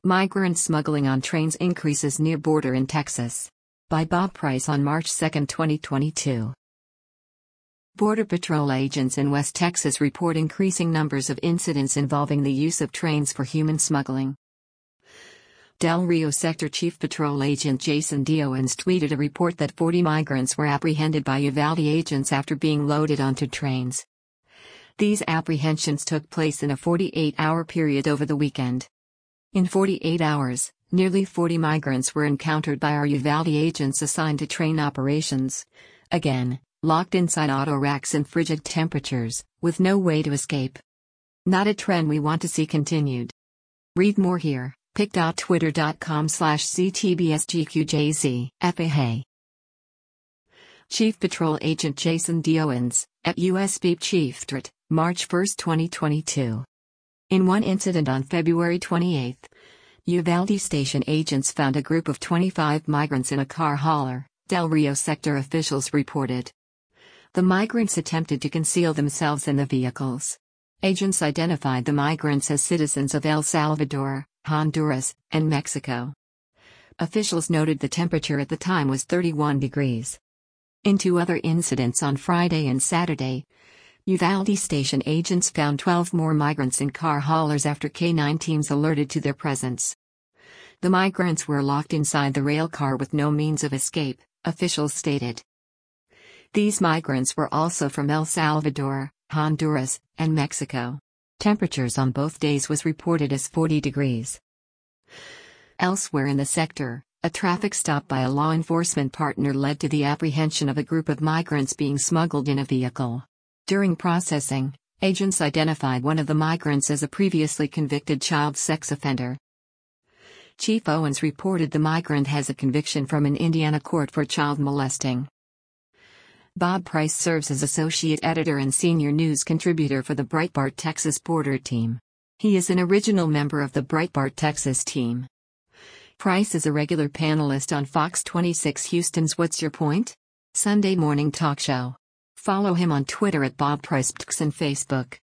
Migrant smuggling on trains increases near border in Texas. By Bob Price on March 2, 2022. Border Patrol agents in West Texas report increasing numbers of incidents involving the use of trains for human smuggling. Del Rio Sector Chief Patrol Agent Jason D. Owens tweeted a report that 40 migrants were apprehended by Uvalde agents after being loaded onto trains. These apprehensions took place in a 48-hour period over the weekend. In 48 hours, nearly 40 migrants were encountered by our Uvalde agents assigned to train operations. Again, locked inside auto racks in frigid temperatures, with no way to escape. Not a trend we want to see continued. Read more here, pic.twitter.com/ctbsgqjz. FAA. Chief Patrol Agent Jason D. Owens, at USB Chief TRT, March 1, 2022. In one incident on February 28, Uvalde station agents found a group of 25 migrants in a car hauler, Del Rio sector officials reported. The migrants attempted to conceal themselves in the vehicles. Agents identified the migrants as citizens of El Salvador, Honduras, and Mexico. Officials noted the temperature at the time was 31 degrees. In two other incidents on Friday and Saturday, Uvalde station agents found 12 more migrants in car haulers after K-9 teams alerted to their presence. The migrants were locked inside the rail car with no means of escape, officials stated. These migrants were also from El Salvador, Honduras, and Mexico. Temperatures on both days was reported as 40 degrees. Elsewhere in the sector, a traffic stop by a law enforcement partner led to the apprehension of a group of migrants being smuggled in a vehicle. During processing, agents identified one of the migrants as a previously convicted child sex offender. Chief Owens reported the migrant has a conviction from an Indiana court for child molesting. Bob Price serves as associate editor and senior news contributor for the Breitbart Texas Border Team. He is an original member of the Breitbart Texas team. Price is a regular panelist on Fox 26 Houston's What's Your Point? Sunday morning talk show. Follow him on Twitter at Bob Price and Facebook.